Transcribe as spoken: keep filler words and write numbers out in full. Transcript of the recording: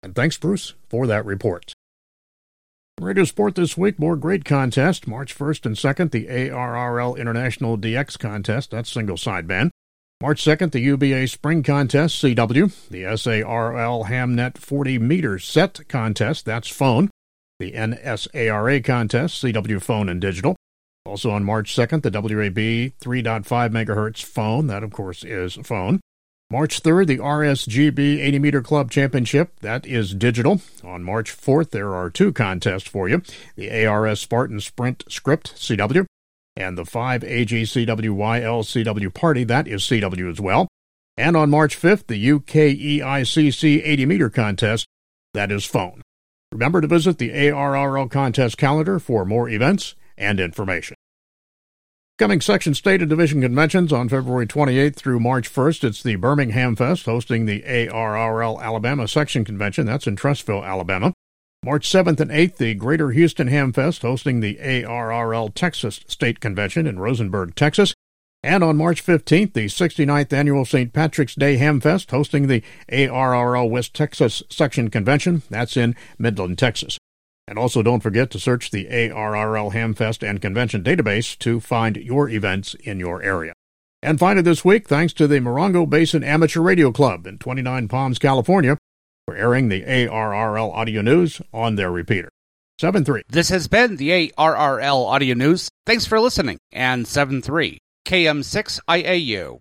And thanks, Bruce, for that report. Radio Sport this week, more great contests. March first and second, the A R R L International D X Contest, that's single sideband. March second, the U B A Spring Contest, C W. The S A R L Hamnet forty meter Set Contest, that's phone. The N S A R A Contest, C W phone and digital. Also on March second, the W A B three point five megahertz phone, that of course is phone. March third, the R S G B eighty meter Club Championship, that is digital. On March fourth, there are two contests for you. The A R S Spartan Sprint Script, C W, and the five A G C W Y L C W Party, that is C W as well. And on March fifth, the U K E I C C eighty meter contest, that is phone. Remember to visit the A R R L contest calendar for more events and information. Coming Section State and Division Conventions on February twenty-eighth through March first, it's the Birmingham Fest hosting the A R R L Alabama Section Convention. That's in Trussville, Alabama. March seventh and eighth, the Greater Houston Ham Fest hosting the A R R L Texas State Convention in Rosenberg, Texas. And on March fifteenth, the sixty-ninth Annual Saint Patrick's Day Ham Fest hosting the A R R L West Texas Section Convention. That's in Midland, Texas. And also don't forget to search the A R R L Hamfest and Convention database to find your events in your area. And finally this week, thanks to the Morongo Basin Amateur Radio Club in twenty-nine Palms, California, for airing the A R R L Audio News on their repeater. seven three. This has been the A R R L Audio News. Thanks for listening. And seven three, K M six I A U.